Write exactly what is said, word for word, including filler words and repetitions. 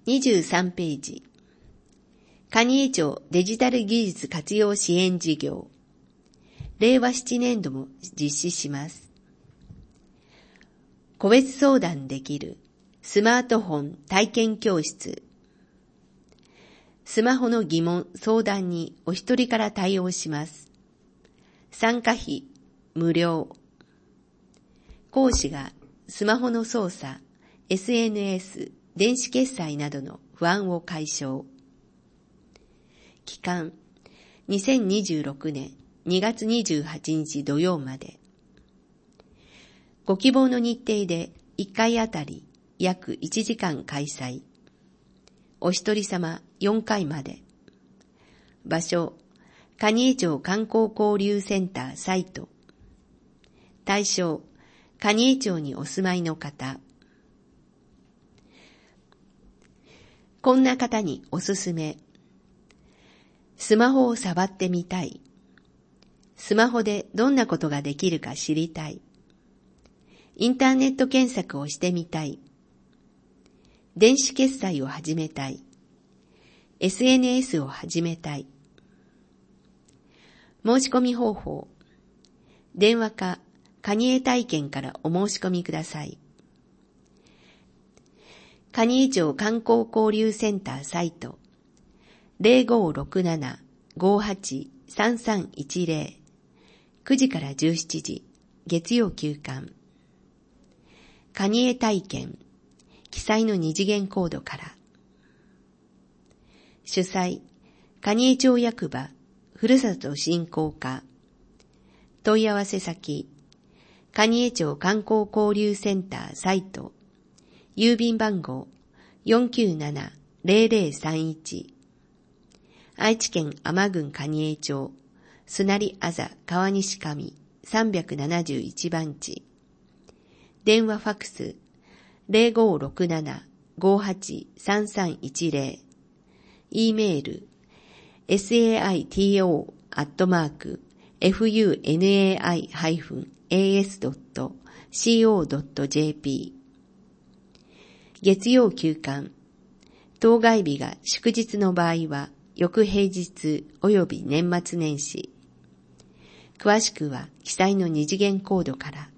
にじゅうさんページ。蟹江町デジタル技術活用支援事業。れいわななねんども実施します。個別相談できるスマートフォン体験教室。スマホの疑問・相談にお一人から対応します。参加費無料。講師がスマホの操作、エスエヌエス、電子決済などの不安を解消。期間にせんにじゅうろくねんにがつにじゅうはちにち土曜まで。ご希望の日程でいっかいあたり約いちじかん開催。お一人様よんかいまで。場所、蟹江町観光交流センターサイト。対象、蟹江町にお住まいの方。こんな方におすすめ。スマホを触ってみたい。スマホでどんなことができるか知りたい。インターネット検索をしてみたい。電子決済を始めたい。エスエヌエス を始めたい。申し込み方法。電話か蟹江体験からお申し込みください。蟹江町観光交流センターサイト ゼロごーろくなな ごーはち さんさんいちゼロ くじからじゅうしちじ月曜休館。蟹江体験記載の二次元コードから。主催蟹江町役場ふるさと振興課。問い合わせ先蟹江町観光交流センターサイト郵便番号 よんきゅうなな ゼロゼロさんいち 愛知県天郡蟹江町すなりあざ川西上さんびゃくななじゅういちばんち。電話ファクス ゼロごーろくなな ごーはち さんさんいちゼロ。 e メール サイト アットマーク フユーエヌエーアイ エーエス ドット シーオー ドット ジェーピー。 月曜休館。当該日が祝日の場合は翌平日及び年末年始。詳しくは記載の二次元コードから。